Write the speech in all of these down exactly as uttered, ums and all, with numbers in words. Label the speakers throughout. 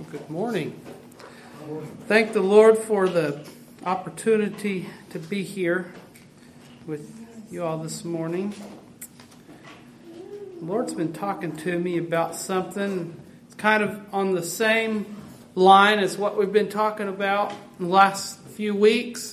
Speaker 1: Good morning. Thank the Lord for the opportunity to be here with you all this morning. The Lord's been talking to me about something. It's kind of on the same line as what we've been talking about in the last few weeks.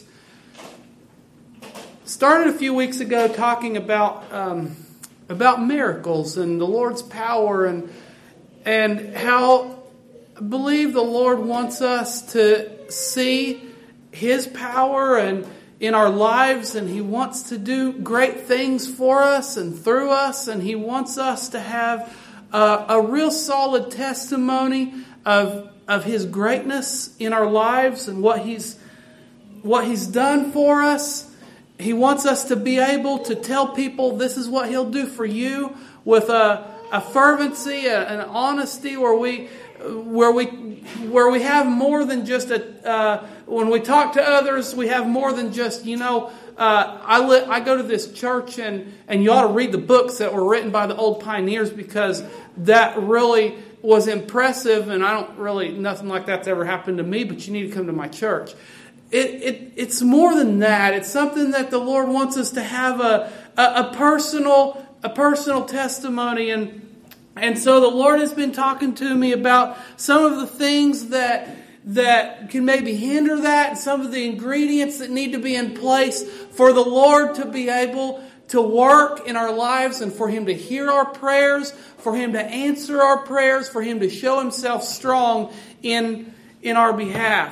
Speaker 1: Started a few weeks ago talking about um, about miracles and the Lord's power and and how I believe the Lord wants us to see His power and in our lives, and He wants to do great things for us and through us, and He wants us to have a, a real solid testimony of of His greatness in our lives and what He's what He's done for us. He wants us to be able to tell people this is what He'll do for you with a, a fervency, a, an honesty where we where we where we have more than just a uh, when we talk to others, we have more than just, you know, uh, I li- I go to this church and and you ought to read the books that were written by the old pioneers, because that really was impressive, and I don't really nothing like that's ever happened to me, but you need to come to my church. It, it it's more than that. It's something that the Lord wants us to have a, a, a personal a personal testimony, and and so the Lord has been talking to me about some of the things that that can maybe hinder that, and some of the ingredients that need to be in place for the Lord to be able to work in our lives, and for Him to hear our prayers, for Him to answer our prayers, for Him to show Himself strong in in our behalf.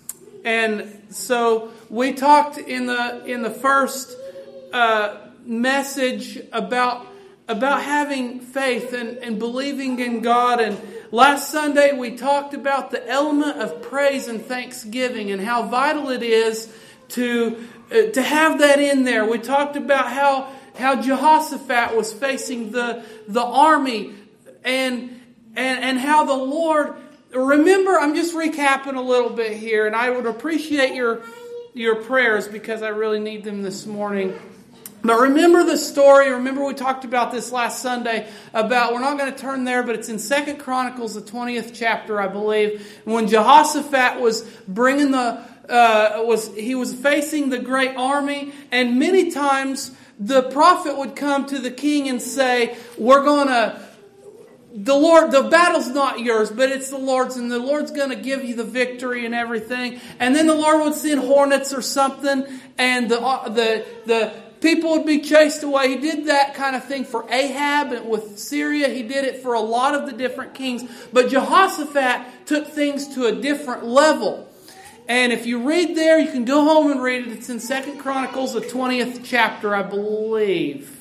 Speaker 1: And so we talked in the in the first uh, message about about having faith and, and believing in God. And last Sunday we talked about the element of praise and thanksgiving and how vital it is to uh, to have that in there. We talked about how how Jehoshaphat was facing the the army and and and how the Lord. Remember, I'm just recapping a little bit here, and I would appreciate your your prayers because I really need them this morning. But remember the story. Remember we talked about this last Sunday about, we're not going to turn there, but it's in Second Chronicles, the twentieth chapter, I believe, when Jehoshaphat was bringing the uh, was he was facing the great army, and many times the prophet would come to the king and say, "We're going to." The Lord, the battle's not yours, but it's the Lord's, and the Lord's going to give you the victory and everything. And then the Lord would send hornets or something, and the the the people would be chased away. He did that kind of thing for Ahab and with Syria. He did it for a lot of the different kings. But Jehoshaphat took things to a different level. And if you read there, you can go home and read it. It's in Second Chronicles, the twentieth chapter, I believe.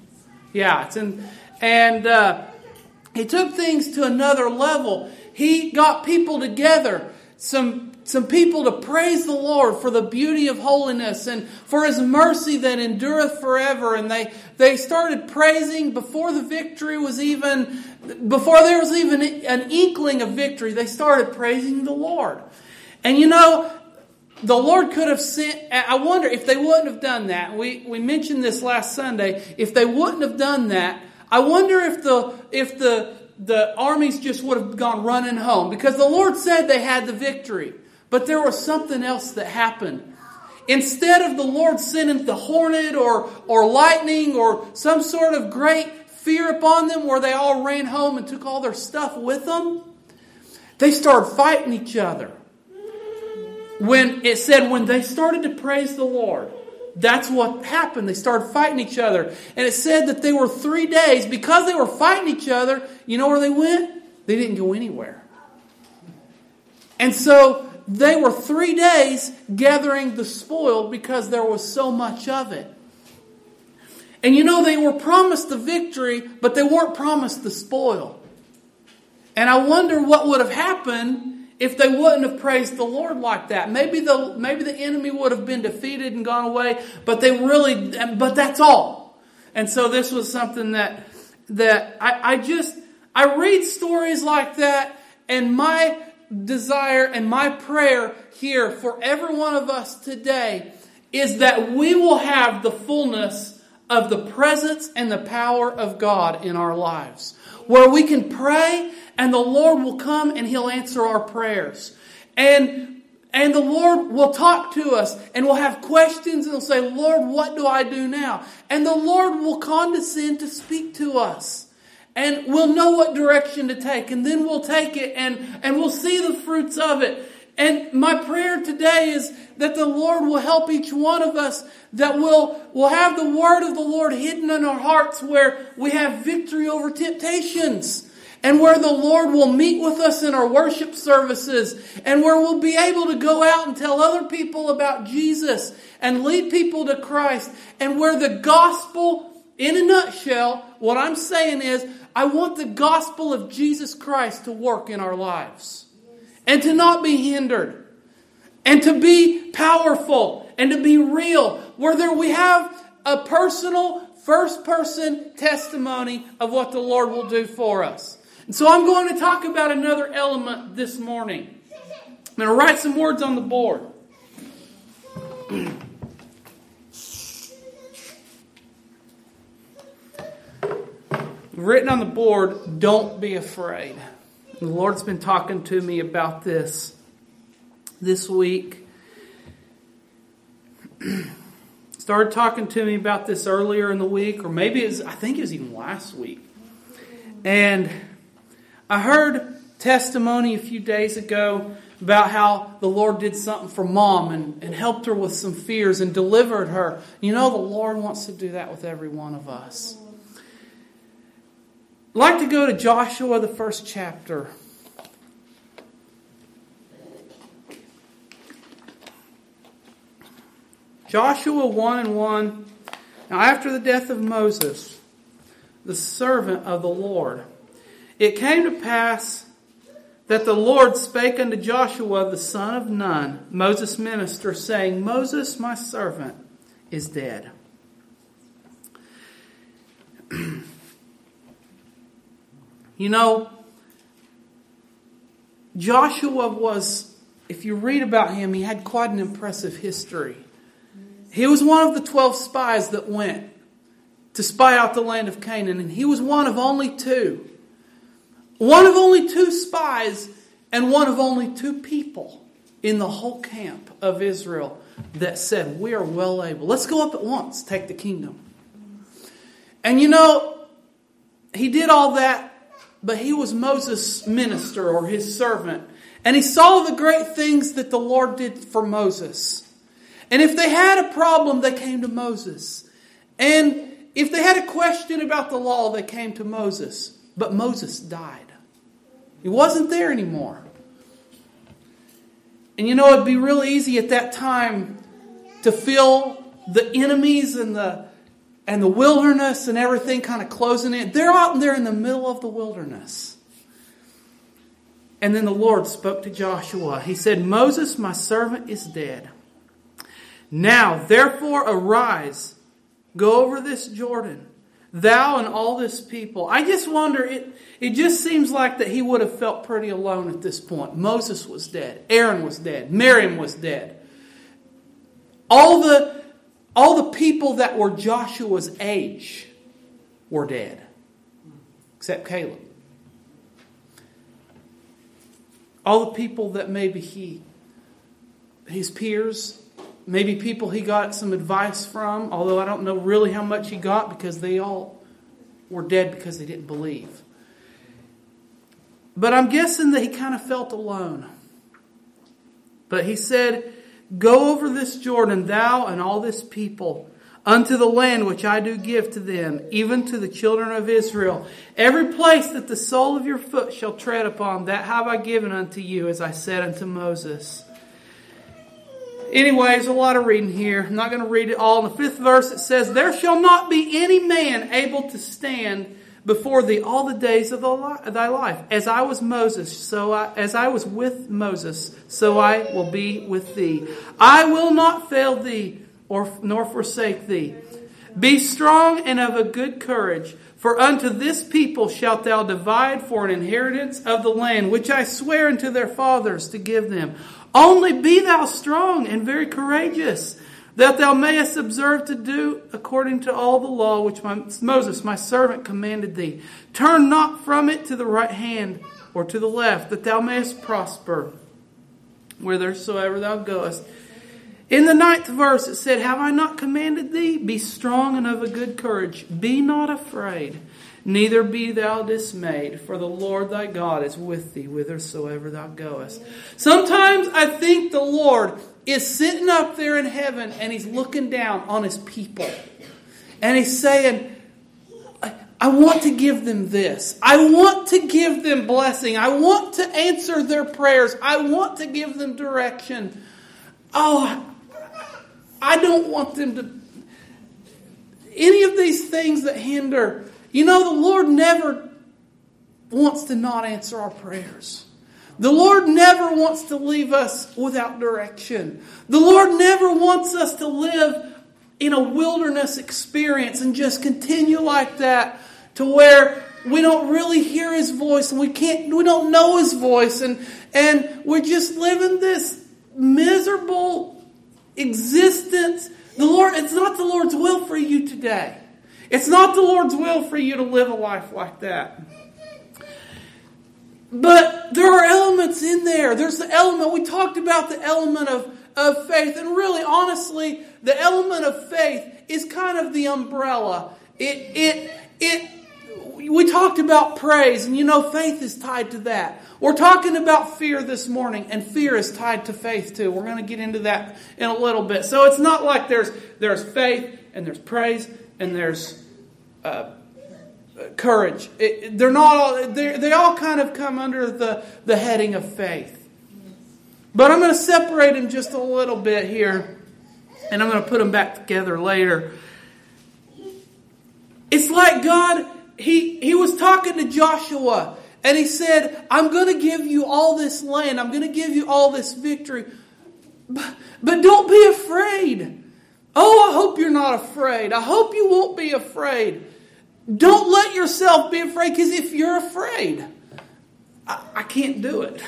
Speaker 1: Yeah, it's in, and. Uh, He took things to another level. He got people together, some some people to praise the Lord for the beauty of holiness and for His mercy that endureth forever. And they, they started praising before the victory was even, before there was even an inkling of victory. They started praising the Lord. And you know, the Lord could have sent, I wonder if they wouldn't have done that. We, we mentioned this last Sunday. If they wouldn't have done that, I wonder if the if the the armies just would have gone running home, because the Lord said they had the victory, but there was something else that happened. Instead of the Lord sending the hornet or or lightning or some sort of great fear upon them where they all ran home and took all their stuff with them, they started fighting each other. When it said when they started to praise the Lord, that's what happened. They started fighting each other. And it said that they were three days. Because they were fighting each other, you know where they went? They didn't go anywhere. And so they were three days gathering the spoil because there was so much of it. And you know, they were promised the victory, but they weren't promised the spoil. And I wonder what would have happened if they wouldn't have praised the Lord like that. Maybe the maybe the enemy would have been defeated and gone away, but they really, but that's all. And so this was something that that I, I just I read stories like that, and my desire and my prayer here for every one of us today is that we will have the fullness of the presence and the power of God in our lives, where we can pray and the Lord will come and He'll answer our prayers. And, and the Lord will talk to us and we'll have questions and we'll say, Lord, what do I do now? And the Lord will condescend to speak to us. And we'll know what direction to take. And then we'll take it and, and we'll see the fruits of it. And my prayer today is that the Lord will help each one of us, that we'll, we'll have the word of the Lord hidden in our hearts where we have victory over temptations. And where the Lord will meet with us in our worship services. And where we'll be able to go out and tell other people about Jesus. And lead people to Christ. And where the gospel, in a nutshell, what I'm saying is, I want the gospel of Jesus Christ to work in our lives. And to not be hindered. And to be powerful. And to be real. Where there we have a personal, first person testimony of what the Lord will do for us. And so I'm going to talk about another element this morning. I'm going to write some words on the board. Written on the board, don't be afraid. The Lord's been talking to me about this this week. Started talking to me about this earlier in the week, or maybe it was, I think it was even last week. And I heard testimony a few days ago about how the Lord did something for Mom and, and helped her with some fears and delivered her. You know, the Lord wants to do that with every one of us. I'd like to go to Joshua, the first chapter. Joshua one and one. Now after the death of Moses, the servant of the Lord, it came to pass that the Lord spake unto Joshua the son of Nun, Moses' minister, saying, Moses, my servant, is dead. You know, Joshua was, if you read about him, he had quite an impressive history. He was one of the twelve spies that went to spy out the land of Canaan, and he was one of only two. One of only two spies and one of only two people in the whole camp of Israel that said, we are well able. Let's go up at once, take the kingdom. And you know, he did all that, but he was Moses' minister or his servant. And he saw the great things that the Lord did for Moses. And if they had a problem, they came to Moses. And if they had a question about the law, they came to Moses. But Moses died. He wasn't there anymore. And you know, it'd be real easy at that time to feel the enemies and the and the wilderness and everything kind of closing in. They're out there in the middle of the wilderness. And then the Lord spoke to Joshua. He said, Moses, my servant, is dead. Now, therefore, arise, go over this Jordan, thou and all this people. I just wonder, it, it just seems like that he would have felt pretty alone at this point. Moses was dead. Aaron was dead. Miriam was dead. All the, all the people that were Joshua's age were dead. Except Caleb. All the people that maybe he, his peers, maybe people he got some advice from, although I don't know really how much he got because they all were dead because they didn't believe. But I'm guessing that he kind of felt alone. But he said, go over this Jordan, thou and all this people, unto the land which I do give to them, even to the children of Israel. Every place that the sole of your foot shall tread upon, that have I given unto you, as I said unto Moses. Anyways, a lot of reading here. I'm not going to read it all. In the fifth verse it says, there shall not be any man able to stand before thee all the days of thy life. As I was Moses, so I, as I was with Moses, so I will be with thee. I will not fail thee, or nor forsake thee. Be strong and of a good courage, for unto this people shalt thou divide for an inheritance of the land, which I swear unto their fathers to give them. Only be thou strong and very courageous. that thou mayest observe to do according to all the law which my, Moses, my servant, commanded thee. Turn not from it to the right hand or to the left, that thou mayest prosper whithersoever thou goest. In the ninth verse it said, Have I not commanded thee? Be strong and of a good courage. Be not afraid, neither be thou dismayed, for the Lord thy God is with thee whithersoever thou goest. Sometimes I think the Lord is sitting up there in heaven and He's looking down on His people. And He's saying, I, I want to give them this. I want to give them blessing. I want to answer their prayers. I want to give them direction. Oh, I don't want them to... Any of these things that hinder... You know, the Lord never wants to not answer our prayers. The Lord never wants to leave us without direction. The Lord never wants us to live in a wilderness experience and just continue like that to where we don't really hear His voice and we can't, we don't know His voice and, and we're just living this miserable existence. The Lord, it's not the Lord's will for you today. It's not the Lord's will for you to live a life like that. But there are elements in there. There's the element, we talked about the element of, of faith. And really, honestly, the element of faith is kind of the umbrella. It, it, it, we talked about praise, and you know, faith is tied to that. We're talking about fear this morning, and fear is tied to faith too. We're going to get into that in a little bit. So it's not like there's, there's faith, and there's praise, and there's uh, courage. It, they're not all, they're, they all kind of come under the, the heading of faith. But I'm going to separate them just a little bit here, and I'm going to put them back together later. It's like God, he, he was talking to Joshua, and He said, I'm going to give you all this land. I'm going to give you all this victory. But, but don't be afraid. Oh, I hope you're not afraid. I hope you won't be afraid. Don't let yourself be afraid, because if you're afraid, I, I can't do it.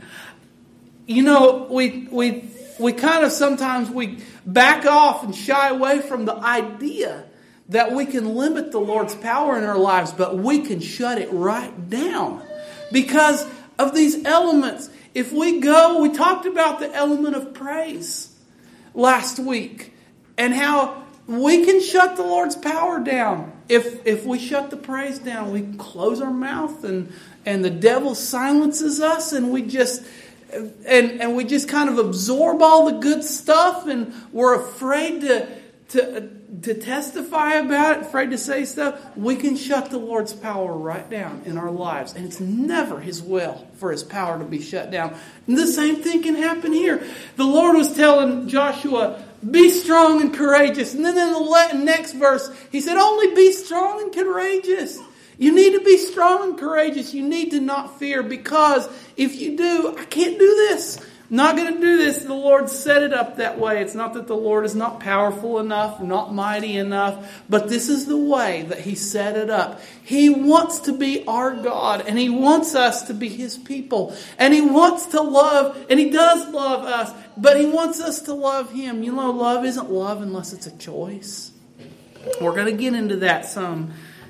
Speaker 1: You know, we we we kind of sometimes we back off and shy away from the idea that we can limit the Lord's power in our lives, but we can shut it right down because of these elements. If we go, we talked about the element of praise last week and how we can shut the Lord's power down. If if we shut the praise down, we close our mouth and, and the devil silences us and we just and, and we just kind of absorb all the good stuff and we're afraid to to to testify about it, afraid to say stuff. We can shut the Lord's power right down in our lives. And it's never His will for His power to be shut down. And the same thing can happen here. The Lord was telling Joshua, be strong and courageous. And then in the next verse, He said, only be strong and courageous. You need to be strong and courageous. You need to not fear, because if you do, I can't do this. I'm not going to do this. The Lord set it up that way. It's not that the Lord is not powerful enough, not mighty enough, but this is the way that He set it up. He wants to be our God, and He wants us to be His people, and He wants to love, and He does love us, but He wants us to love Him. You know, love isn't love unless it's a choice. We're going to get into that some.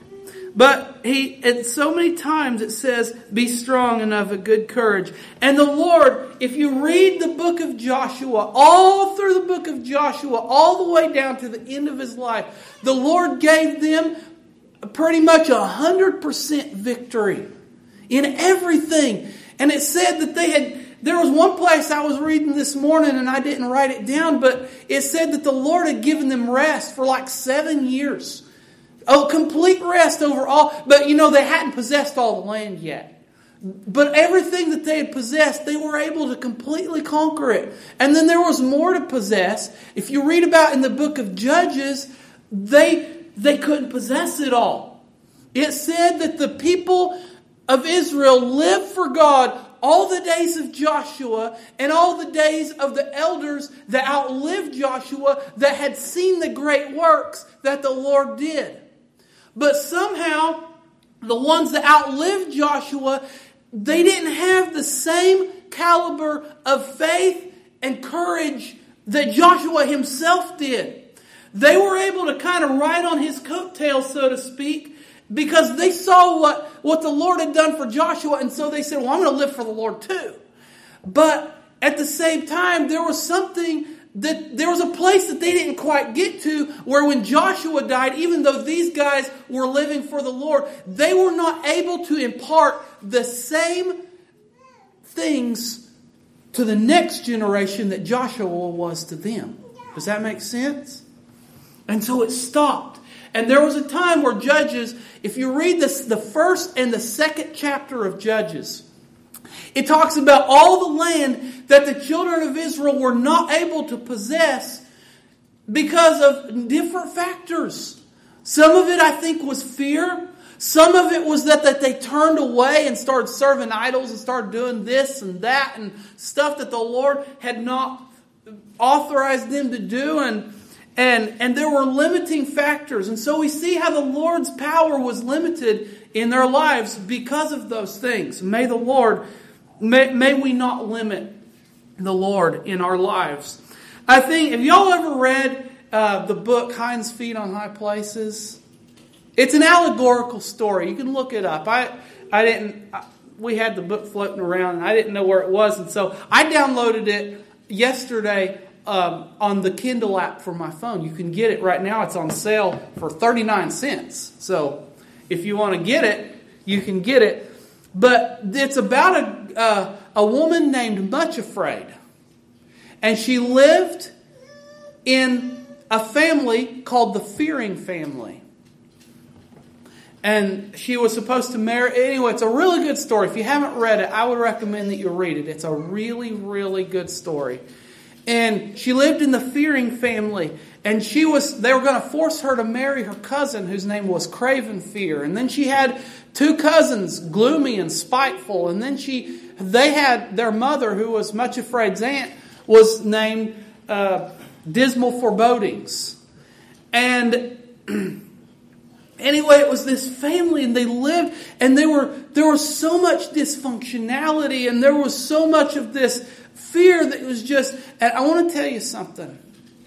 Speaker 1: But he, and so many times it says, be strong and of a good courage. And the Lord, if you read the book of Joshua, all through the book of Joshua, all the way down to the end of his life, the Lord gave them pretty much a hundred percent victory in everything. And it said that they had, there was one place I was reading this morning and I didn't write it down, but it said that the Lord had given them rest for like seven years. Oh, complete rest over all. But, you know, they hadn't possessed all the land yet. But everything that they had possessed, they were able to completely conquer it. And then there was more to possess. If you read about in the book of Judges, they, they couldn't possess it all. It said that the people of Israel lived for God all the days of Joshua and all the days of the elders that outlived Joshua, that had seen the great works that the Lord did. But somehow, the ones that outlived Joshua, they didn't have the same caliber of faith and courage that Joshua himself did. They were able to kind of ride on his coattails, so to speak, because they saw what, what the Lord had done for Joshua, and so they said, well, I'm going to live for the Lord too. But at the same time, there was something that there was a place that they didn't quite get to, where when Joshua died, even though these guys were living for the Lord, they were not able to impart the same things to the next generation that Joshua was to them. Does that make sense? And so it stopped. And there was a time where Judges, if you read this, the first and the second chapter of Judges, it talks about all the land that the children of Israel were not able to possess because of different factors. Some of it, I think, was fear. Some of it was that, that they turned away and started serving idols and started doing this and that and stuff that the Lord had not authorized them to do. And And, and there were limiting factors. And so we see how the Lord's power was limited in their lives because of those things. May the Lord, may, may we not limit the Lord in our lives. I think, have y'all ever read uh, the book Hind's Feet on High Places? It's an allegorical story. You can look it up. I, I didn't, we had the book floating around and I didn't know where it was. And so I downloaded it yesterday Um, on the Kindle app for my phone. You can get it right now. It's on sale for thirty-nine cents. So if you want to get it, you can get it. But it's about a, uh, a woman named Much Afraid. And she lived in a family called the Fearing family. And she was supposed to marry... Anyway, it's a really good story. If you haven't read it, I would recommend that you read it. It's a really, really good story. And she lived in the Fearing family. And she was, they were going to force her to marry her cousin, whose name was Craven Fear. And then she had two cousins, Gloomy and Spiteful. And then she, they had their mother, who was Much Afraid's aunt, was named uh, Dismal Forebodings. And anyway, it was this family, and they lived, and they were there was so much dysfunctionality, and there was so much of this fear that was just... And I want to tell you something.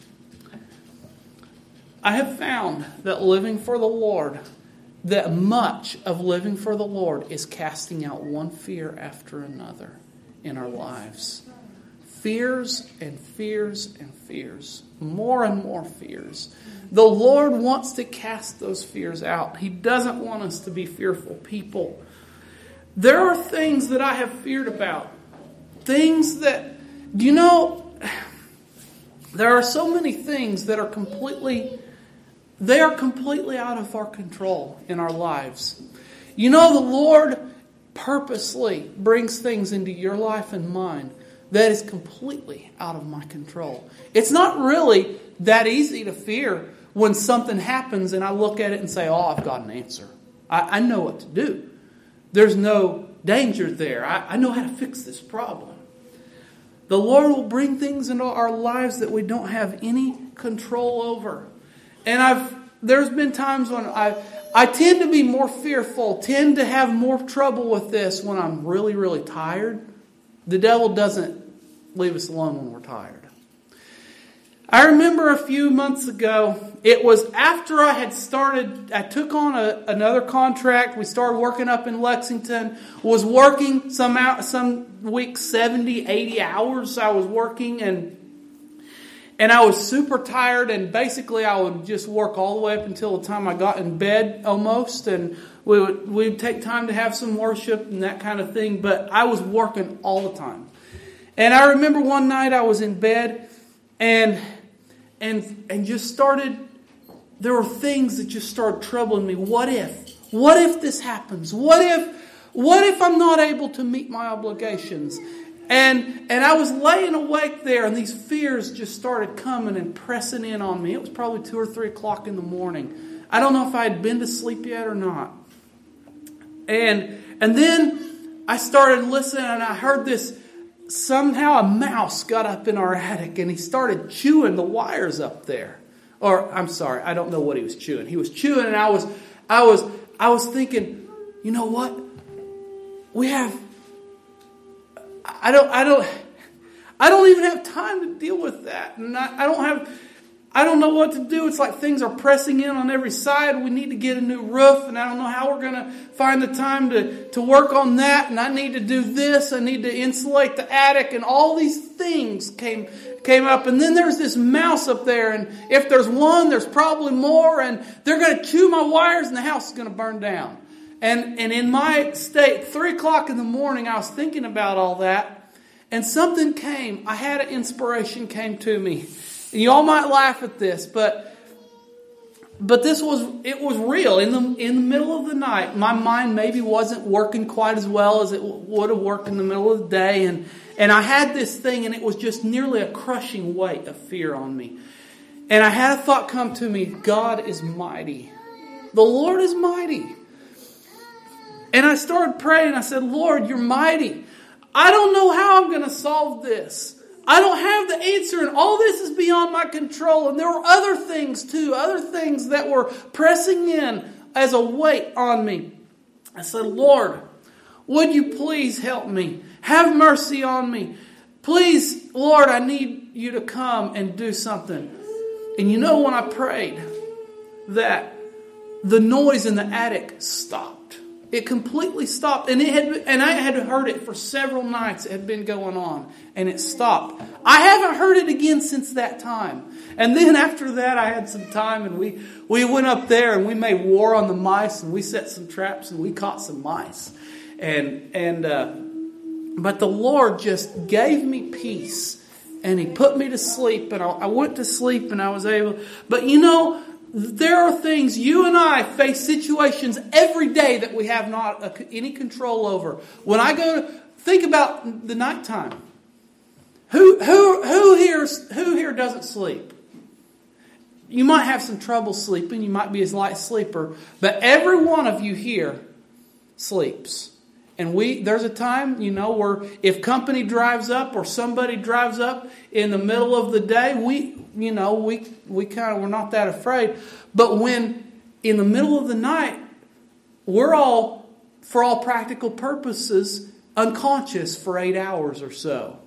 Speaker 1: I have found that living for the Lord, that much of living for the Lord is casting out one fear after another in our lives. Fears and fears and fears. More and more fears. The Lord wants to cast those fears out. He doesn't want us to be fearful people. There are things that I have feared about. Things that... Do you know, there are so many things that are completely, they are completely out of our control in our lives. You know, the Lord purposely brings things into your life and mine that is completely out of my control. It's not really that easy to fear when something happens and I look at it and say, oh, I've got an answer. I, I know what to do. There's no danger there. I, I know how to fix this problem. The Lord will bring things into our lives that we don't have any control over. And I've there's been times when I I tend to be more fearful, tend to have more trouble with this when I'm really, really tired. The devil doesn't leave us alone when we're tired. I remember a few months ago, it was after I had started, I took on a, another contract. We started working up in Lexington, was working some out, some weeks, seventy, eighty hours I was working, and and I was super tired, and basically I would just work all the way up until the time I got in bed almost, and we would we'd take time to have some worship and that kind of thing, but I was working all the time. And I remember one night I was in bed, and And and just started, there were things that just started troubling me. What if? What if this happens? What if, what if I'm not able to meet my obligations? And and I was laying awake there, and these fears just started coming and pressing in on me. It was probably two or three o'clock in the morning. I don't know if I had been to sleep yet or not. And and then I started listening, and I heard this. Somehow a mouse got up in our attic and he started chewing the wires up there. Or I'm sorry, I don't know what he was chewing. He was chewing, and I was, I was, I was thinking, you know what? We have. I don't. I don't. I don't even have time to deal with that. And I, I don't have, I don't know what to do. It's like things are pressing in on every side. We need to get a new roof, and I don't know how we're going to find the time to, to work on that. And I need to do this. I need to insulate the attic, and all these things came came up. And then there's this mouse up there, and if there's one, there's probably more, and they're going to chew my wires, and the house is going to burn down. And and in my state, three o'clock in the morning, I was thinking about all that, and something came. I had an inspiration came to me. And you all might laugh at this, but but this was it was real. In the in the middle of the night, my mind maybe wasn't working quite as well as it would have worked in the middle of the day, and and I had this thing, and it was just nearly a crushing weight of fear on me. And I had a thought come to me: God is mighty. The Lord is mighty. And I started praying. I said, Lord, you're mighty. I don't know how I'm going to solve this. I don't have the answer, and all this is beyond my control. And there were other things too, other things that were pressing in as a weight on me. I said, Lord, would you please help me? Have mercy on me. Please, Lord, I need you to come and do something. And you know, when I prayed, that the noise in the attic stopped. It completely stopped, and it had, and I had heard it for several nights. It had been going on, and it stopped. I haven't heard it again since that time. And then after that, I had some time, and we we went up there, and we made war on the mice, and we set some traps, and we caught some mice. And and uh, but the Lord just gave me peace, and He put me to sleep, and I, I went to sleep, and I was able. But you know, there are things, you and I face situations every day that we have not a, any control over. When I go to think about the nighttime, who who who here who here doesn't sleep? You might have some trouble sleeping. You might be a light sleeper, but every one of you here sleeps. And we there's a time, you know, where if company drives up or somebody drives up in the middle of the day, we, you know, we we kind of we're not that afraid. But when in the middle of the night, we're all, for all practical purposes, unconscious for eight hours or so.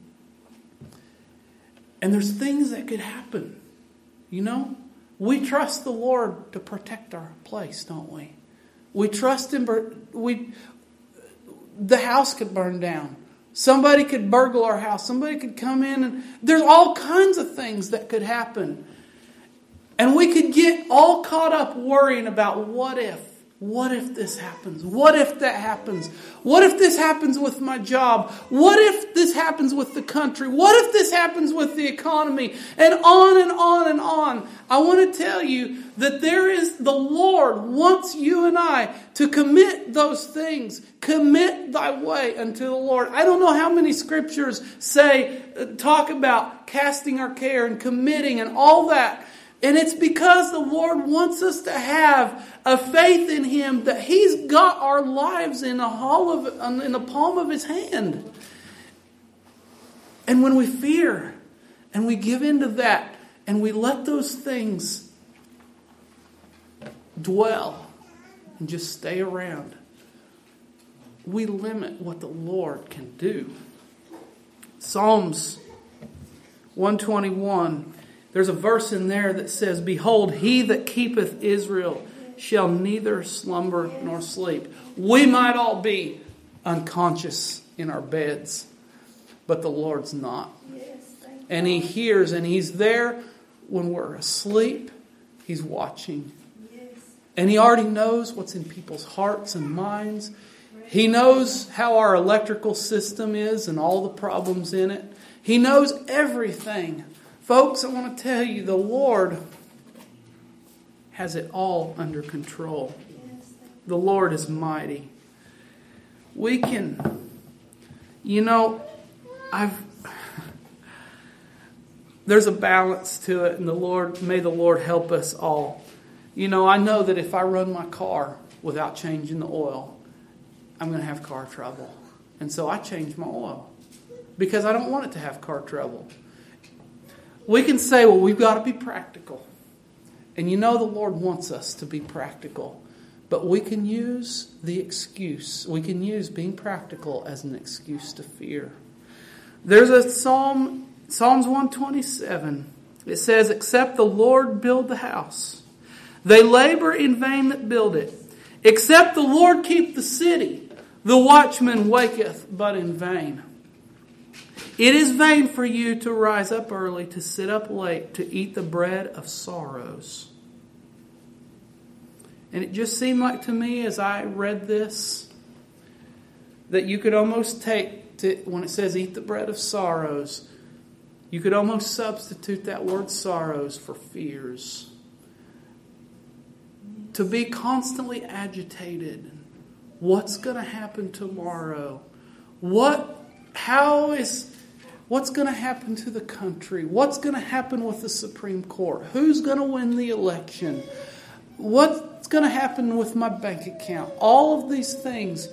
Speaker 1: And there's things that could happen, you know. We trust the Lord to protect our place, don't we? We trust Him. We. The house could burn down. Somebody could burgle our house. Somebody could come in, and there's all kinds of things that could happen. And we could get all caught up worrying about what if. What if this happens? What if that happens? What if this happens with my job? What if this happens with the country? What if this happens with the economy? And on and on and on. I want to tell you that there is, the Lord wants you and I to commit those things. Commit thy way unto the Lord. I don't know how many scriptures say, talk about casting our care and committing and all that. And it's because the Lord wants us to have a faith in Him that He's got our lives in the hall of, in the palm of His hand. And when we fear and we give into that and we let those things dwell and just stay around, we limit what the Lord can do. Psalms one twenty-one. There's a verse in there that says, behold, he that keepeth Israel shall neither slumber nor sleep. We might all be unconscious in our beds, but the Lord's not. And He hears, and He's there when we're asleep. He's watching. And He already knows what's in people's hearts and minds. He knows how our electrical system is and all the problems in it. He knows everything. Folks, I want to tell you, the Lord has it all under control. The Lord is mighty. We can, you know, I've, there's a balance to it, and the Lord, may the Lord help us all. You know, I know that if I run my car without changing the oil, I'm going to have car trouble. And so I change my oil because I don't want it to have car trouble. We can say, well, we've got to be practical. And you know the Lord wants us to be practical. But we can use the excuse. We can use being practical as an excuse to fear. There's a psalm, Psalms one twenty-seven. It says, except the Lord build the house, they labor in vain that build it. Except the Lord keep the city, the watchman waketh but in vain. It is vain for you to rise up early, to sit up late, to eat the bread of sorrows. And it just seemed like to me as I read this, that you could almost take, to, when it says eat the bread of sorrows, you could almost substitute that word sorrows for fears. To be constantly agitated. What's going to happen tomorrow? What, how is... What's going to happen to the country? What's going to happen with the Supreme Court? Who's going to win the election? What's going to happen with my bank account? All of these things.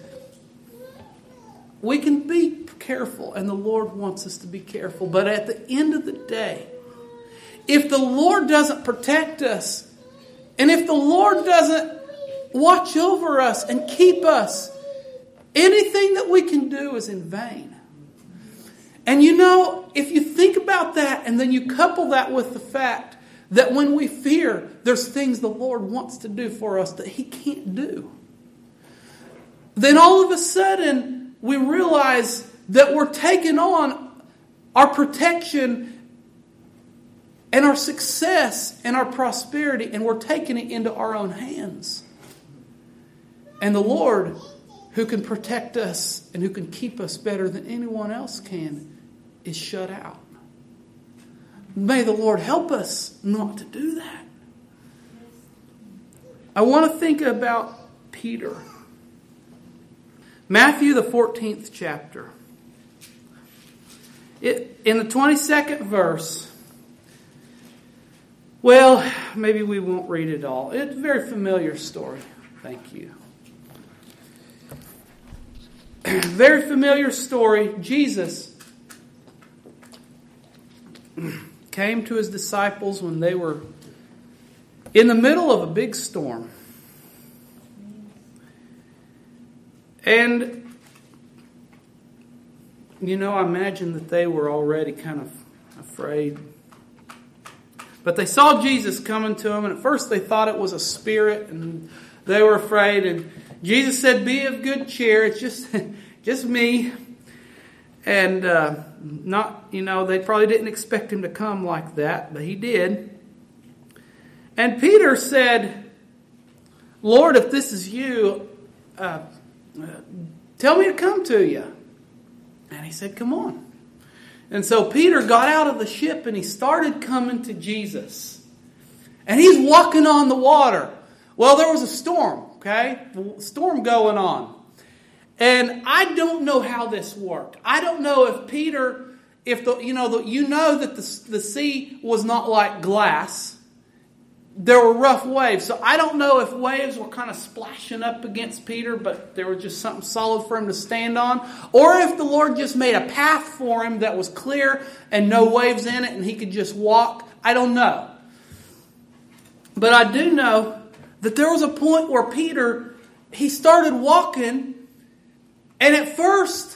Speaker 1: We can be careful, and the Lord wants us to be careful. But at the end of the day, if the Lord doesn't protect us, and if the Lord doesn't watch over us and keep us, anything that we can do is in vain. And you know, if you think about that and then you couple that with the fact that when we fear, there's things the Lord wants to do for us that He can't do, then all of a sudden we realize that we're taking on our protection and our success and our prosperity, and we're taking it into our own hands. And the Lord, who can protect us and who can keep us better than anyone else can, is shut out. May the Lord help us not to do that. I want to think about Peter. Matthew, the fourteenth chapter. It, in the twenty-second verse, well, maybe we won't read it all. It's a very familiar story. Thank you. Very familiar story. Jesus came to His disciples when they were in the middle of a big storm. And, you know, I imagine that they were already kind of afraid. But they saw Jesus coming to them, and at first they thought it was a spirit, and they were afraid. And Jesus said, "Be of good cheer. It's just, just me." And uh, not, you know, they probably didn't expect Him to come like that, but He did. And Peter said, "Lord, if this is you, uh, uh, tell me to come to you." And He said, "Come on." And so Peter got out of the ship and he started coming to Jesus. And he's walking on the water. Well, there was a storm, okay? A storm going on. And I don't know how this worked. I don't know if Peter, if the, you know, the, you know that the, the sea was not like glass. There were rough waves. So I don't know if waves were kind of splashing up against Peter, but there was just something solid for him to stand on. Or if the Lord just made a path for him that was clear and no waves in it and he could just walk. I don't know. But I do know that there was a point where Peter, he started walking, and at first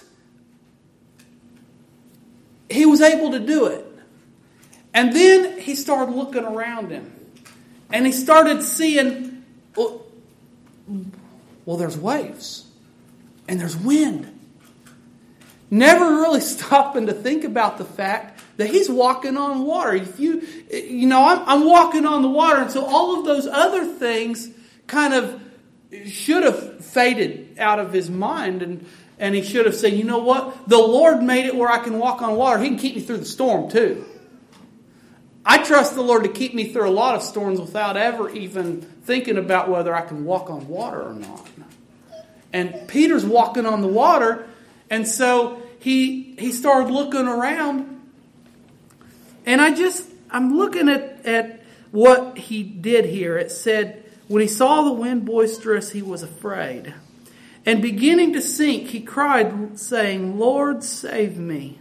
Speaker 1: he was able to do it. And then he started looking around him. And he started seeing, well, well, there's waves. And there's wind. Never really stopping to think about the fact that he's walking on water. If you, you know, I'm, I'm walking on the water. And so all of those other things kind of should have faded out of his mind. And, and he should have said, you know what? The Lord made it where I can walk on water. He can keep me through the storm too. I trust the Lord to keep me through a lot of storms without ever even thinking about whether I can walk on water or not. And Peter's walking on the water, and so he he started looking around. And I just, I'm looking at, at what he did here. It said, when he saw the wind boisterous, he was afraid. And beginning to sink, he cried, saying, "Lord, save me."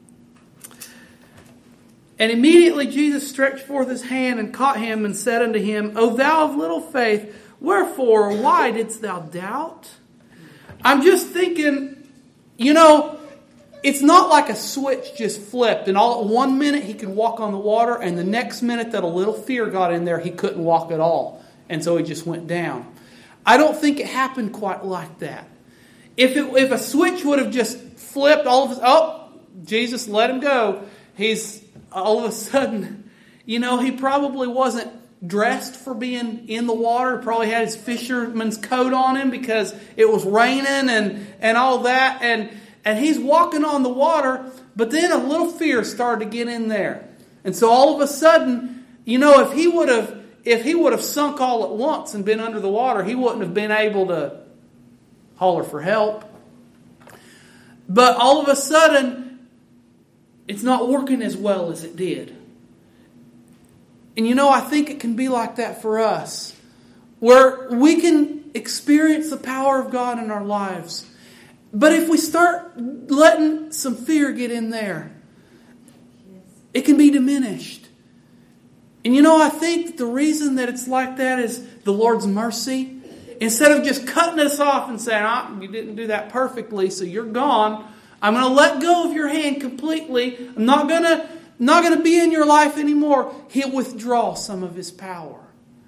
Speaker 1: And immediately Jesus stretched forth His hand and caught him and said unto him, "O thou of little faith, wherefore, why didst thou doubt?" I'm just thinking, you know, it's not like a switch just flipped and all at one minute he could walk on the water and the next minute that a little fear got in there, he couldn't walk at all. And so he just went down. I don't think it happened quite like that. If it, if a switch would have just flipped, all of a oh, Jesus let him go. He's all of a sudden, you know, he probably wasn't dressed for being in the water. Probably had his fisherman's coat on him because it was raining and, and all that. And, and he's walking on the water, but then a little fear started to get in there. And so all of a sudden, you know, if he would have if he would have sunk all at once and been under the water, he wouldn't have been able to holler for help. But all of a sudden, it's not working as well as it did. And you know, I think it can be like that for us, where we can experience the power of God in our lives. But if we start letting some fear get in there, it can be diminished. And you know, I think the reason that it's like that is the Lord's mercy. Instead of just cutting us off and saying, oh, you didn't do that perfectly, so you're gone. I'm going to let go of your hand completely. I'm not going to not going to be in your life anymore. He'll withdraw some of His power.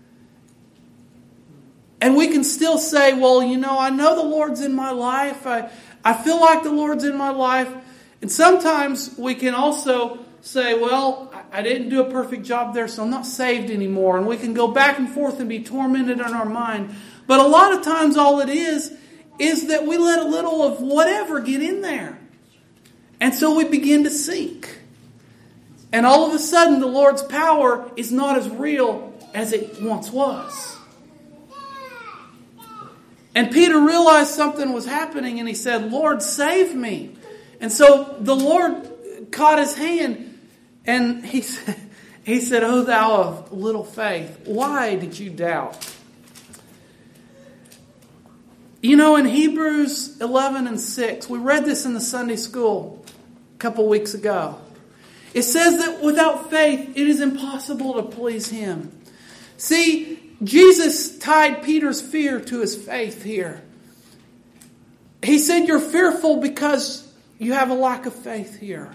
Speaker 1: And we can still say, well, you know, I know the Lord's in my life. I, I feel like the Lord's in my life. And sometimes we can also say, well, I didn't do a perfect job there, so I'm not saved anymore. And we can go back and forth and be tormented in our mind. But a lot of times all it is, is that we let a little of whatever get in there. And so we begin to sink. And all of a sudden the Lord's power is not as real as it once was. And Peter realized something was happening and he said, Lord, save me. And so the Lord caught his hand and he said, he said, oh, thou of little faith, why did you doubt? You know, in Hebrews eleven and six, we read this in the Sunday school a couple weeks ago. It says that without faith, it is impossible to please Him. See, Jesus tied Peter's fear to his faith here. He said, you're fearful because you have a lack of faith here.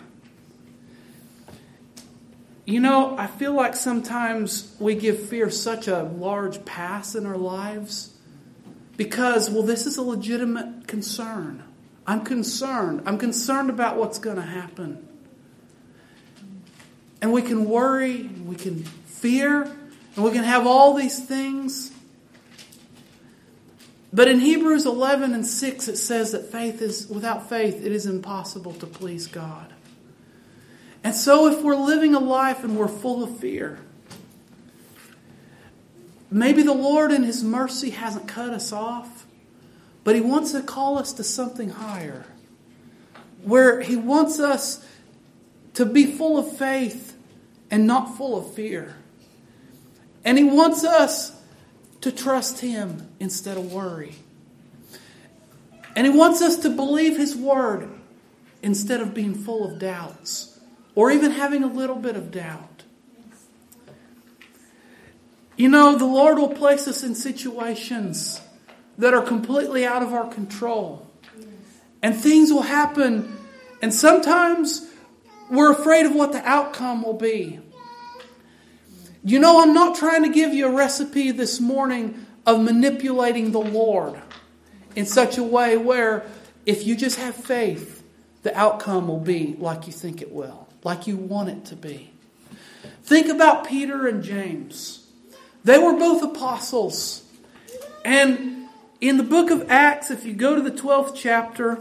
Speaker 1: You know, I feel like sometimes we give fear such a large pass in our lives because, well, this is a legitimate concern. I'm concerned. I'm concerned about what's going to happen. And we can worry, we can fear, and we can have all these things. But in Hebrews eleven and six, it says that faith is, without faith, it is impossible to please God. And so if we're living a life and we're full of fear, maybe the Lord in His mercy hasn't cut us off, but He wants to call us to something higher, where He wants us to be full of faith and not full of fear. And He wants us to trust Him instead of worry. And He wants us to believe His word instead of being full of doubts or even having a little bit of doubt. You know, the Lord will place us in situations that are completely out of our control. And things will happen. And sometimes we're afraid of what the outcome will be. You know, I'm not trying to give you a recipe this morning of manipulating the Lord in such a way where if you just have faith, the outcome will be like you think it will, like you want it to be. Think about Peter and James. They were both apostles. And in the book of Acts, if you go to the twelfth chapter,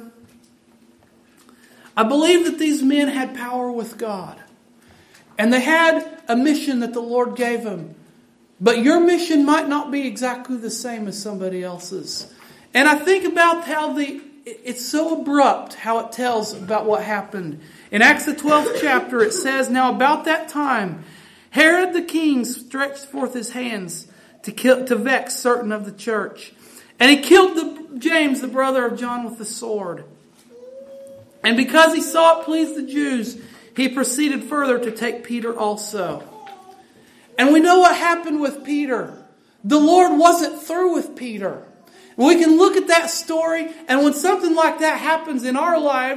Speaker 1: I believe that these men had power with God. And they had a mission that the Lord gave them. But your mission might not be exactly the same as somebody else's. And I think about how the it's so abrupt how it tells about what happened. In Acts the twelfth chapter it says, now about that time Herod the king stretched forth his hands to kill, to vex certain of the church. And he killed the, James, the brother of John, with the sword. And because he saw it pleased the Jews, he proceeded further to take Peter also. And we know what happened with Peter. The Lord wasn't through with Peter. We can look at that story, and when something like that happens in our lives,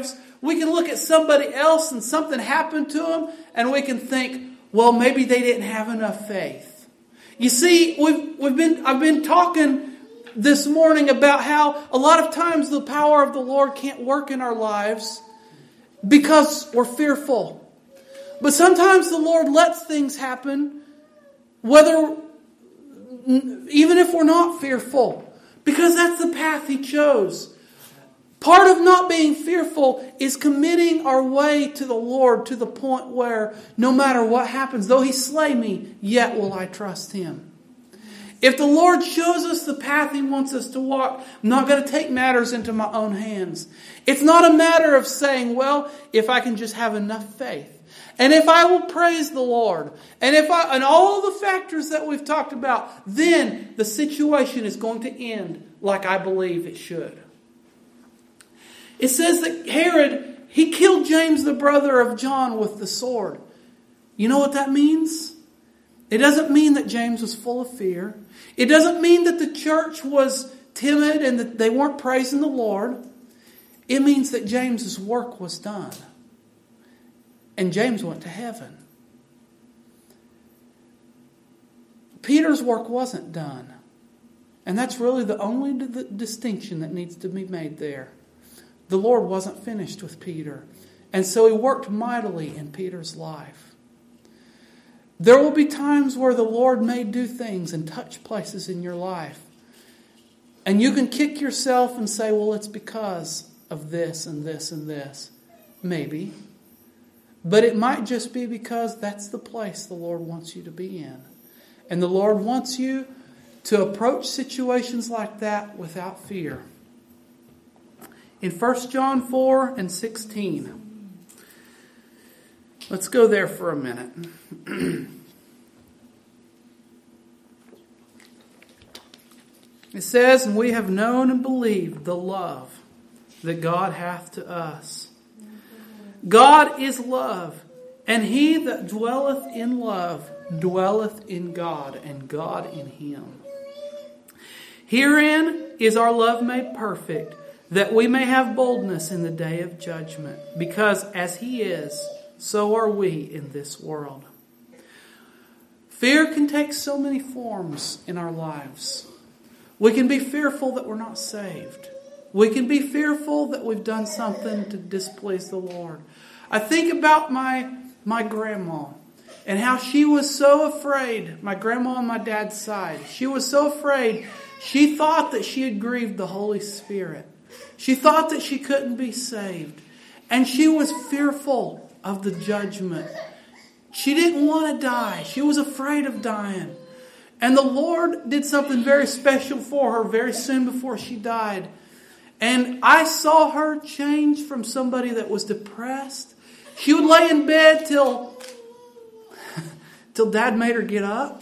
Speaker 1: We can look at somebody else and something happened to them and we can think, well, maybe they didn't have enough faith. You see, we've, we've been, I've been talking this morning about how a lot of times the power of the Lord can't work in our lives because we're fearful. But sometimes the Lord lets things happen, whether even if we're not fearful, because that's the path He chose. Part of not being fearful is committing our way to the Lord to the point where no matter what happens, though He slay me, yet will I trust Him. If the Lord shows us the path He wants us to walk, I'm not going to take matters into my own hands. It's not a matter of saying, well, if I can just have enough faith. And if I will praise the Lord, and if I, and all the factors that we've talked about, then the situation is going to end like I believe it should. It says that Herod, he killed James, the brother of John, with the sword. You know what that means? It doesn't mean that James was full of fear. It doesn't mean that the church was timid and that they weren't praising the Lord. It means that James's work was done. And James went to heaven. Peter's work wasn't done. And that's really the only d- distinction that needs to be made there. The Lord wasn't finished with Peter. And so He worked mightily in Peter's life. There will be times where the Lord may do things and touch places in your life. And you can kick yourself and say, well, it's because of this and this and this. Maybe. But it might just be because that's the place the Lord wants you to be in. And the Lord wants you to approach situations like that without fear. In First John four and sixteen. Let's go there for a minute. It says, and we have known and believed the love that God hath to us. God is love, and he that dwelleth in love dwelleth in God, and God in him. Herein is our love made perfect, that we may have boldness in the day of judgment, because as He is, so are we in this world. Fear can take so many forms in our lives. We can be fearful that we're not saved. We can be fearful that we've done something to displease the Lord. I think about my, my grandma and how she was so afraid, my grandma on my dad's side. She was so afraid. She thought that she had grieved the Holy Spirit. She thought that she couldn't be saved. And she was fearful of the judgment. She didn't want to die. She was afraid of dying. And the Lord did something very special for her very soon before she died. And I saw her change from somebody that was depressed. She would lay in bed till, till Dad made her get up.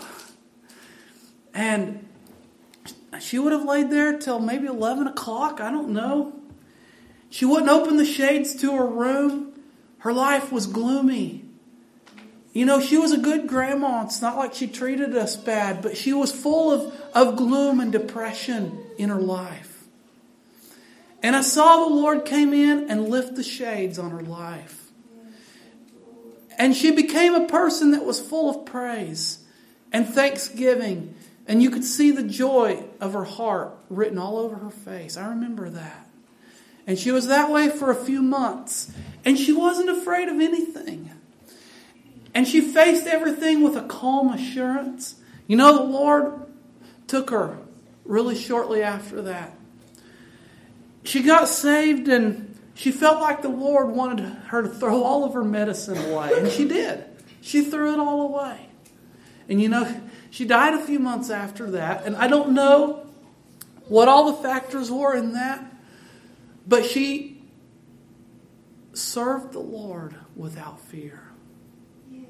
Speaker 1: And she would have laid there till maybe eleven o'clock. I don't know. She wouldn't open the shades to her room. Her life was gloomy. You know, she was a good grandma. It's not like she treated us bad, but she was full of, of gloom and depression in her life. And I saw the Lord came in and lift the shades on her life. And she became a person that was full of praise and thanksgiving. And you could see the joy of her heart written all over her face. I remember that. And she was that way for a few months. And she wasn't afraid of anything. And she faced everything with a calm assurance. You know, the Lord took her really shortly after that. She got saved and she felt like the Lord wanted her to throw all of her medicine away. And she did. She threw it all away. And you know, she died a few months after that. And I don't know what all the factors were in that. But she served the Lord without fear. Yes.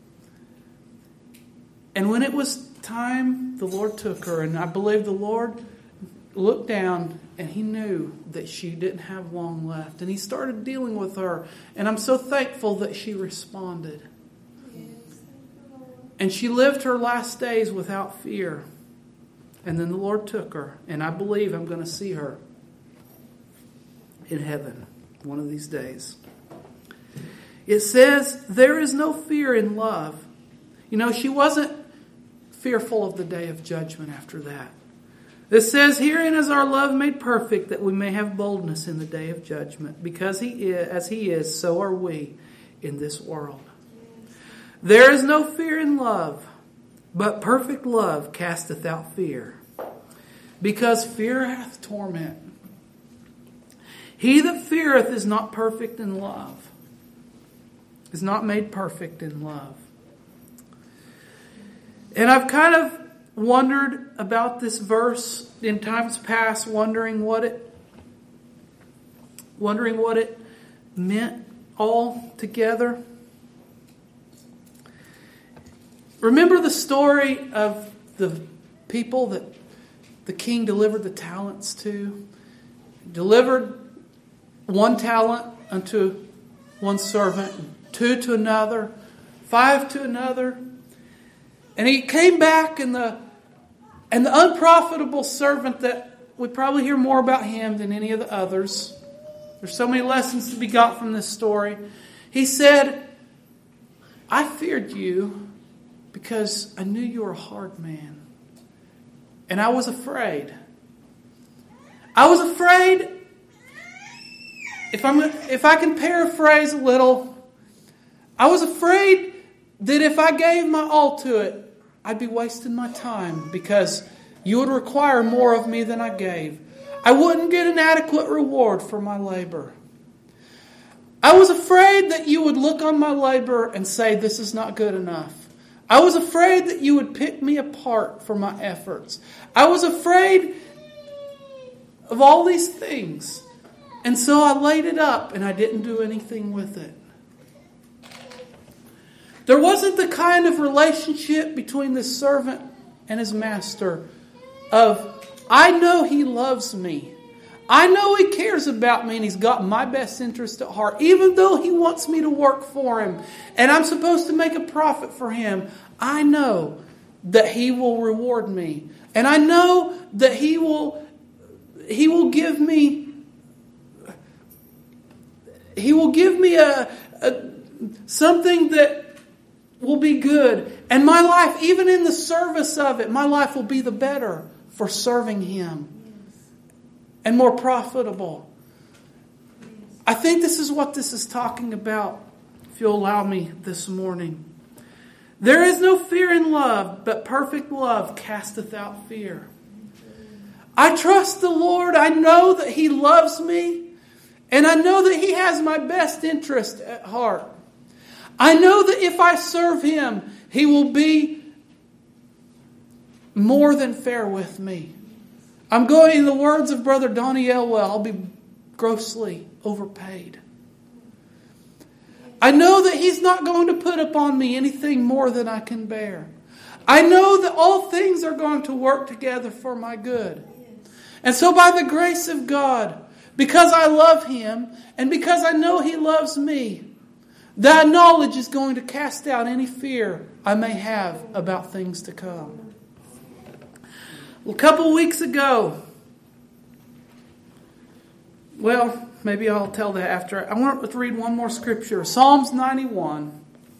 Speaker 1: And when it was time, the Lord took her. And I believe the Lord looked down and He knew that she didn't have long left. And He started dealing with her. And I'm so thankful that she responded. Yes. And she lived her last days without fear. And then the Lord took her. And I believe I'm going to see her in heaven. one of these days. It says, there is no fear in love. You know, she wasn't fearful of the day of judgment after that. It says, herein is our love made perfect, that we may have boldness in the day of judgment. Because he is, as he is, so are we in this world. There is no fear in love, but perfect love casteth out fear. Because fear hath torment. He that feareth is not perfect in love. Is not made perfect in love. And I've kind of wondered about this verse in times past, wondering what it wondering what it meant all together. Remember the story of the people that the king delivered the talents to? Delivered one talent unto one servant, two to another, five to another. And he came back, and the and the unprofitable servant, that we probably hear more about him than any of the others. There's so many lessons to be got from this story. He said, I feared you because I knew you were a hard man. And I was afraid. I was afraid, if I'm if I can paraphrase a little, I was afraid that if I gave my all to it, I'd be wasting my time because you would require more of me than I gave. I wouldn't get an adequate reward for my labor. I was afraid that you would look on my labor and say, this is not good enough. I was afraid that you would pick me apart for my efforts. I was afraid of all these things. And so I laid it up and I didn't do anything with it. There wasn't the kind of relationship between the servant and his master of, I know he loves me. I know he cares about me and he's got my best interest at heart. Even though he wants me to work for him and I'm supposed to make a profit for him, I know that he will reward me. And I know that he will, he will give me, he will give me a, a something that will be good. And my life, even in the service of it, my life will be the better for serving him. And more profitable. I think this is what this is talking about, if you'll allow me this morning. There is no fear in love, but perfect love casteth out fear. I trust the Lord. I know that he loves me. And I know that he has my best interest at heart. I know that if I serve him, he will be more than fair with me. I'm going, in the words of Brother Donnie Elwell, I'll be grossly overpaid. I know that he's not going to put upon me anything more than I can bear. I know that all things are going to work together for my good. And so by the grace of God, because I love him and because I know he loves me, that knowledge is going to cast out any fear I may have about things to come. Well, a couple weeks ago, well, maybe I'll tell that after. I want to read one more scripture. Psalms ninety-one.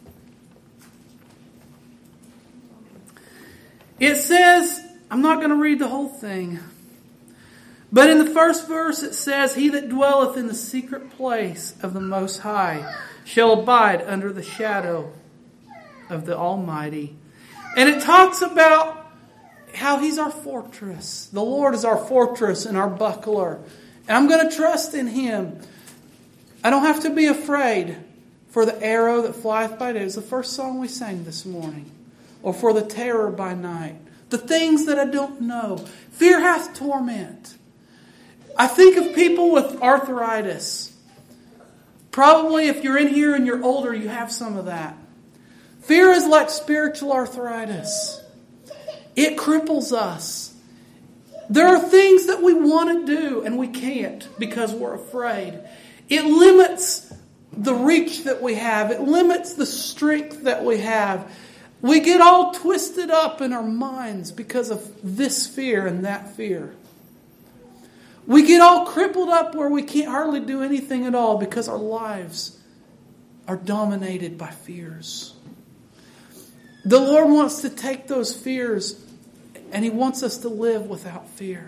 Speaker 1: It says, I'm not going to read the whole thing, but in the first verse it says, he that dwelleth in the secret place of the Most High shall abide under the shadow of the Almighty. And it talks about how he's our fortress. The Lord is our fortress and our buckler. And I'm going to trust in him. I don't have to be afraid for the arrow that flieth by day. It was the first song we sang this morning. Or for the terror by night. The things that I don't know. Fear hath torment. I think of people with arthritis. Probably if you're in here and you're older, you have some of that. Fear is like spiritual arthritis. It cripples us. There are things that we want to do and we can't because we're afraid. It limits the reach that we have. It limits the strength that we have. We get all twisted up in our minds because of this fear and that fear. We get all crippled up where we can't hardly do anything at all because our lives are dominated by fears. The Lord wants to take those fears and He wants us to live without fear.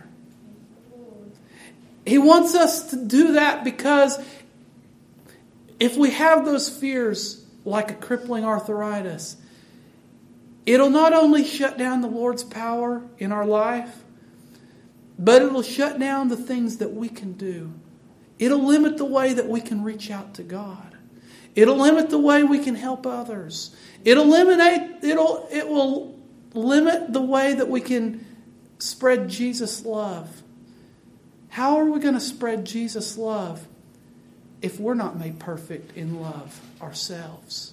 Speaker 1: He wants us to do that because if we have those fears like a crippling arthritis, it'll not only shut down the Lord's power in our life, but it'll shut down the things that we can do. It'll limit the way that we can reach out to God. It'll limit the way we can help others. It'll eliminate, it'll, it will limit the way that we can spread Jesus' love. How are we going to spread Jesus' love if we're not made perfect in love ourselves?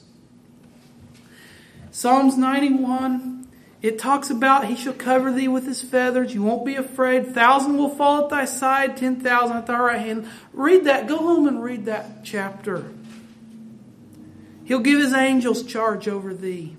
Speaker 1: Psalms ninety-one, it talks about He shall cover thee with His feathers. You won't be afraid. Thousand will fall at thy side, ten thousand at thy right hand. Read that. Go home and read that chapter. He'll give His angels charge over thee.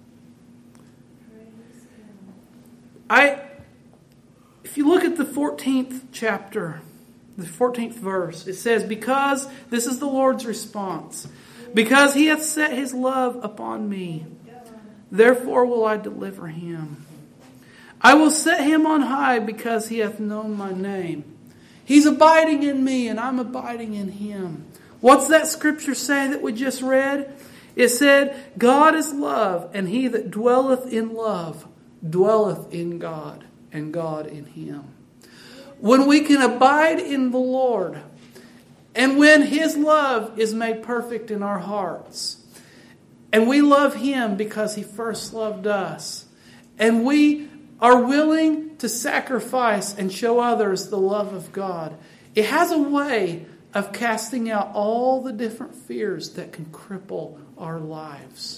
Speaker 1: I, if you look at the fourteenth chapter, the fourteenth verse, it says, because, this is the Lord's response, because He hath set His love upon me, therefore will I deliver him. I will set him on high because he hath known my name. He's abiding in me and I'm abiding in him. What's that scripture say that we just read? It said, God is love, and he that dwelleth in love dwelleth in God, and God in him. When we can abide in the Lord, and when His love is made perfect in our hearts, and we love Him because He first loved us, and we are willing to sacrifice and show others the love of God, it has a way of casting out all the different fears that can cripple our lives.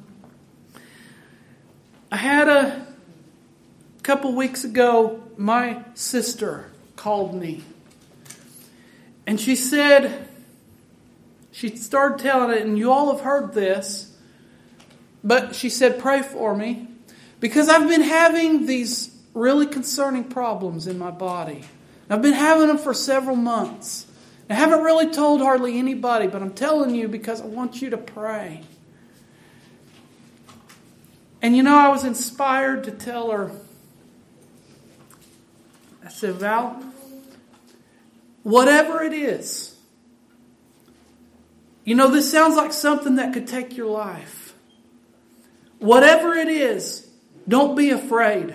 Speaker 1: I had a couple weeks ago, my sister called me. And she said, she started telling it, and you all have heard this, but she said, pray for me, because I've been having these really concerning problems in my body. I've been having them for several months. I haven't really told hardly anybody, but I'm telling you because I want you to pray. And you know, I was inspired to tell her, I said, Val, whatever it is, you know, this sounds like something that could take your life. Whatever it is, don't be afraid.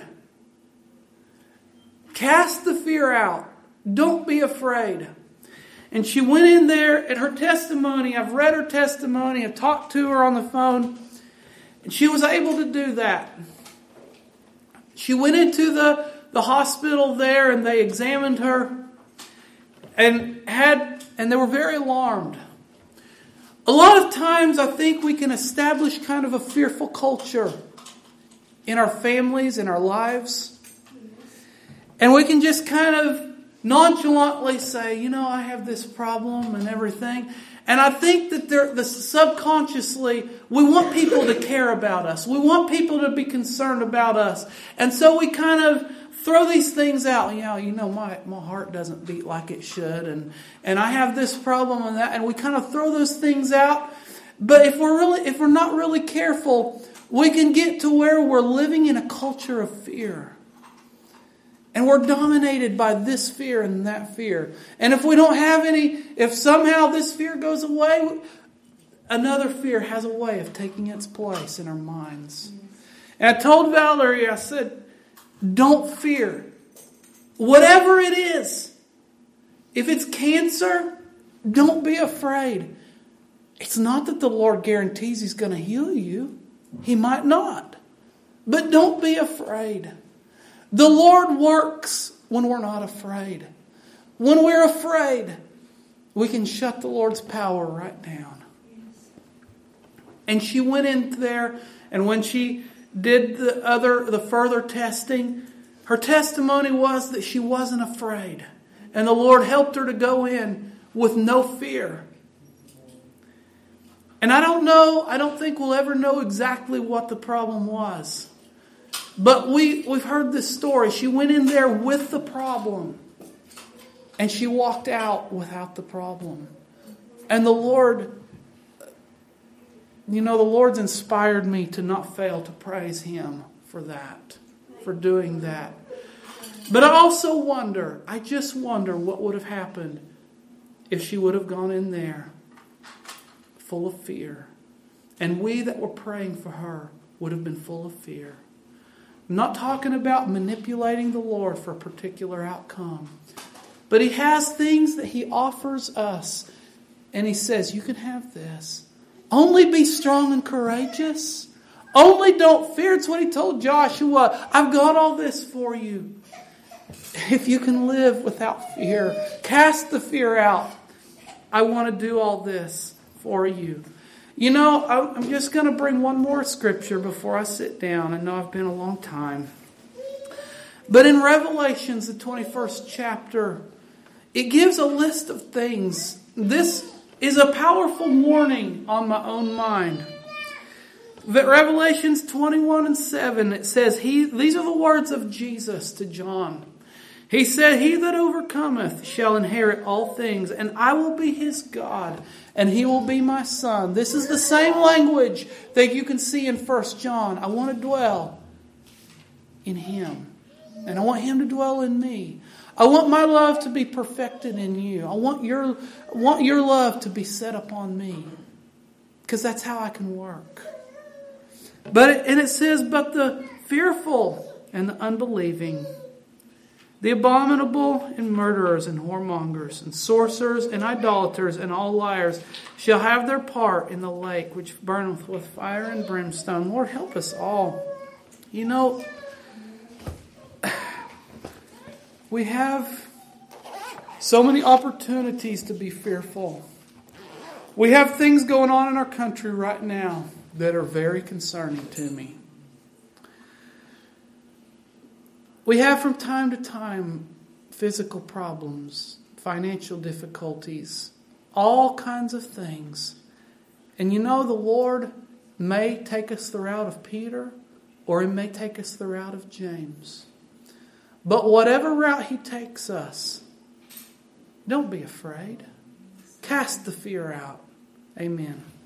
Speaker 1: Cast the fear out. Don't be afraid. And she went in there, and her testimony, I've read her testimony, I've talked to her on the phone, and she was able to do that. She went into the, the hospital there, and they examined her, and had, and they were very alarmed. A lot of times I think we can establish kind of a fearful culture in our families, in our lives. And we can just kind of nonchalantly say, you know, I have this problem and everything. And I think that they're, the subconsciously, we want people to care about us. We want people to be concerned about us. And so we kind of throw these things out. You know, you know, my, my heart doesn't beat like it should. And, and I have this problem and that. And we kind of throw those things out. But if we're really, if we're not really careful, we can get to where we're living in a culture of fear. And we're dominated by this fear and that fear. And if we don't have any, if somehow this fear goes away, another fear has a way of taking its place in our minds. And I told Valerie, I said, don't fear. Whatever it is, if it's cancer, don't be afraid. It's not that the Lord guarantees He's going to heal you. He might not. But don't be afraid. The Lord works when we're not afraid. When we're afraid, we can shut the Lord's power right down. And she went in there, and when she did the other, the further testing, her testimony was that she wasn't afraid. And the Lord helped her to go in with no fear. And I don't know, I don't think we'll ever know exactly what the problem was. But we, we've heard this story. She went in there with the problem. And she walked out without the problem. And the Lord, you know, the Lord's inspired me to not fail to praise Him for that, for doing that. But I also wonder, I just wonder what would have happened if she would have gone in there full of fear. And we that were praying for her would have been full of fear. I'm not talking about manipulating the Lord for a particular outcome. But He has things that He offers us. And He says, you can have this. Only be strong and courageous. Only don't fear. It's what He told Joshua. I've got all this for you. If you can live without fear, cast the fear out. I want to do all this for you. You know, I'm just going to bring one more scripture before I sit down. I know I've been a long time. But in Revelations, the twenty-first chapter, it gives a list of things. This is a powerful warning on my own mind. But Revelations twenty-one and seven, it says, "He." These are the words of Jesus to John. He said, "He that overcometh shall inherit all things, and I will be his God, and he will be my son." This is the same language that you can see in First John. I want to dwell in him, and I want him to dwell in me. I want my love to be perfected in you. I want your, I want your love to be set upon me, because that's how I can work. But it, and it says, "But the fearful and the unbelieving, the abominable and murderers and whoremongers and sorcerers and idolaters and all liars shall have their part in the lake which burneth with fire and brimstone." Lord, help us all. You know, we have so many opportunities to be fearful. We have things going on in our country right now that are very concerning to me. We have from time to time physical problems, financial difficulties, all kinds of things. And you know, the Lord may take us the route of Peter, or He may take us the route of James. But whatever route He takes us, don't be afraid. Cast the fear out. Amen.